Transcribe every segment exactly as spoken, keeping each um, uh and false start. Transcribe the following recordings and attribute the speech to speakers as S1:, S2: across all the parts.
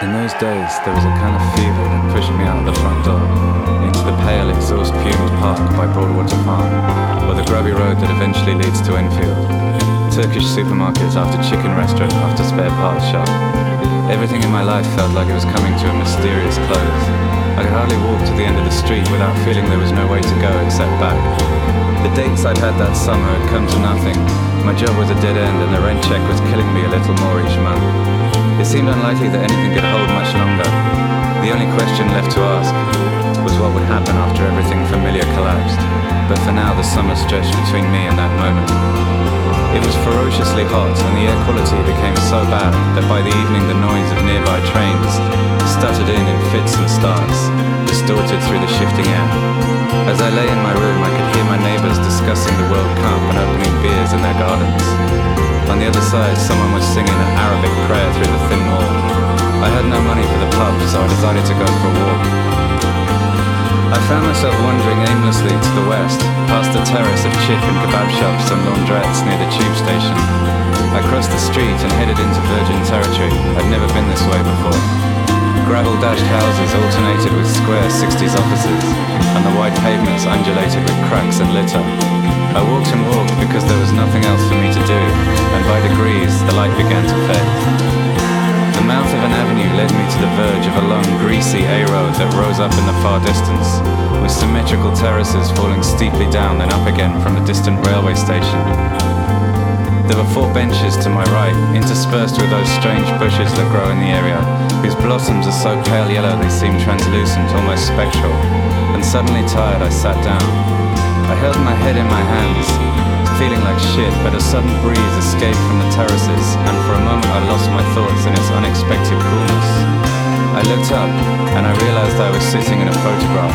S1: In those days, there was a kind of fever that pushed me out of the front door into the pale, exhaust-fumed park by Broadwater Farm, or the grubby road that eventually leads to Enfield. Turkish supermarkets after chicken restaurant after spare parts shop. Everything in my life felt like it was coming to a mysterious close. I could hardly walk to the end of the street without feeling there was no way to go except back. The dates I'd had that summer had come to nothing. My job was a dead end and the rent check was killing me a little more each month. It seemed unlikely that anything could hold much longer. The only question left to ask was what would happen after everything familiar collapsed. But for now, the summer stretched between me and that moment. It was ferociously hot, and the air quality became so bad that by the evening the noise of nearby trains stuttered in in fits and starts, distorted through the shifting air. As I lay in my room, I could hear my neighbours discussing the World Cup and opening beers in their gardens. On the other side, someone was singing an Arabic prayer through the thin wall. I had no money for the pub, so I decided to go for a walk. I found myself wandering aimlessly to the west, past a terrace of chip and kebab shops and laundrettes near the tube station. I crossed the street and headed into virgin territory. I'd never been this way before. Gravel-dashed houses alternated with square sixties offices, and the wide pavements undulated with cracks and litter. I walked and walked because there was nothing else for me to do, and by degrees the light began to fade. The mouth of an avenue led me to the verge of a long, greasy A-road that rose up in the far distance, with symmetrical terraces falling steeply down then up again from a distant railway station. There were four benches to my right, interspersed with those strange bushes that grow in the area, whose blossoms are so pale yellow they seem translucent, almost spectral. And suddenly tired, I sat down. I held my head in my hands, feeling like shit, but a sudden breeze escaped from the terraces, and for a moment I lost my thoughts in its unexpected coolness. I looked up, and I realized I was sitting in a photograph.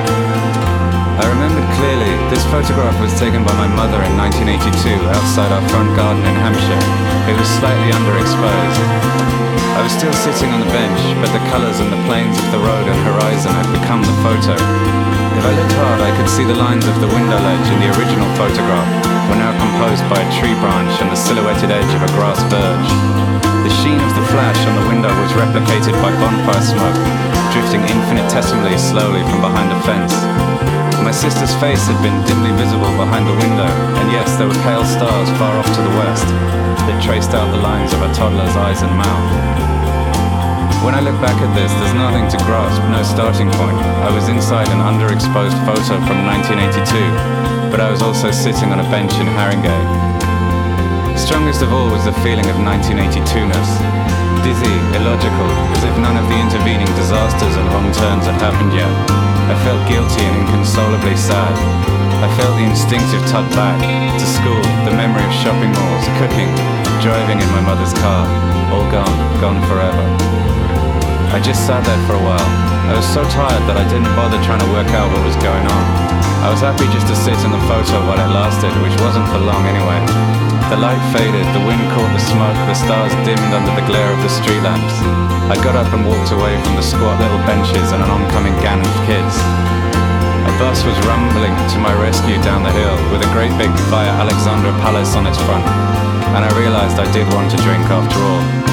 S1: I remembered clearly, this photograph was taken by my mother in nineteen eighty-two outside our front garden in Hampshire. It was slightly underexposed. I was still sitting on the bench, but the colours and the planes of the road and horizon had become the photo. If I looked hard, I could see the lines of the window ledge in the original photograph were now composed by a tree branch and the silhouetted edge of a grass verge. The sheen of the flash on the window was replicated by bonfire smoke, drifting infinitesimally slowly from behind a fence. My sister's face had been dimly visible behind the window, and yes, there were pale stars far off to the west that traced out the lines of a toddler's eyes and mouth. When I look back at this, there's nothing to grasp, no starting point. I was inside an underexposed photo from nineteen eighty-two, but I was also sitting on a bench in Haringey. Strongest of all was the feeling of nineteen eighty-two-ness. Dizzy, illogical, as if none of the intervening disasters and wrong turns had happened yet. I felt guilty and inconsolably sad. I felt the instinctive tug back to school, the memory of shopping malls, cooking, driving in my mother's car. All gone, gone forever. I just sat there for a while. I was so tired that I didn't bother trying to work out what was going on. I was happy just to sit in the photo while it lasted, which wasn't for long anyway. The light faded, the wind caught the smoke, the stars dimmed under the glare of the street lamps. I got up and walked away from the squat little benches and an oncoming gang of kids. A bus was rumbling to my rescue down the hill with a great big Via Alexandra Palace on its front, and I realized I did want to drink after all.